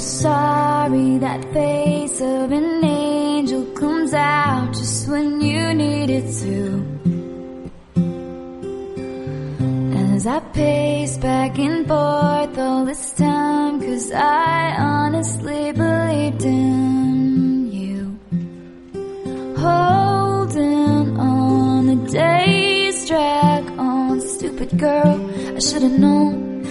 sorry that face of an angel comes out just when you need it to. As I pace back and forth all this time, 'cause I honestly believed in you. Holding on, the days drag on. Stupid girl, I should've known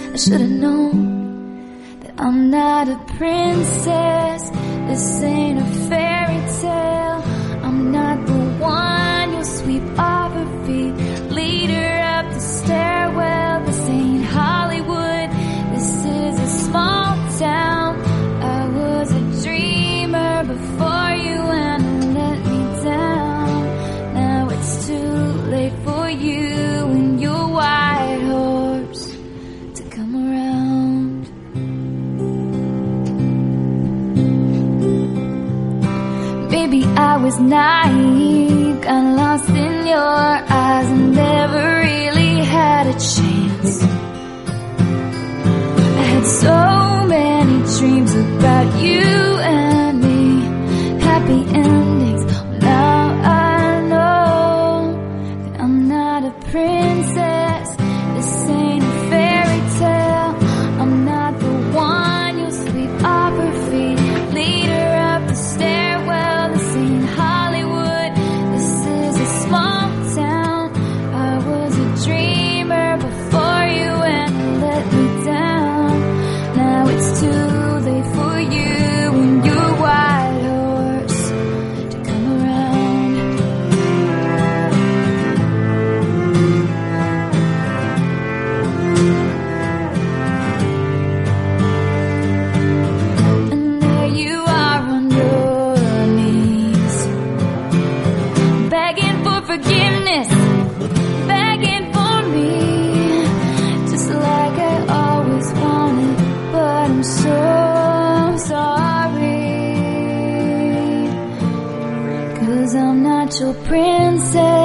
that I'm not a princess. This ain't a fairy tale. I'm not the one you'll sweep off her feet, lead her up the stairwell. This ain't Hollywood, this is a small town. I was a dreamer before you and let me down. Now it's too late for you and your white horse to come around. Baby, I was naive, got lost in your eyes and never really had a chance. I had so many dreams about you and me, happy endings. Now I know that I'm not a princess. This ain't a fairy tale. I'm not the one you'll sweep off her feet, lead her up the stairwell. This ain't Hollywood, this is a small town. I was a dreamer before you and let me down. Now it's too late for you and your white horse to come around. And there you are on your knees, begging for forgiveness, begging for me, just like I always wanted. But I'm so sorry, 'cause I'm not your princess.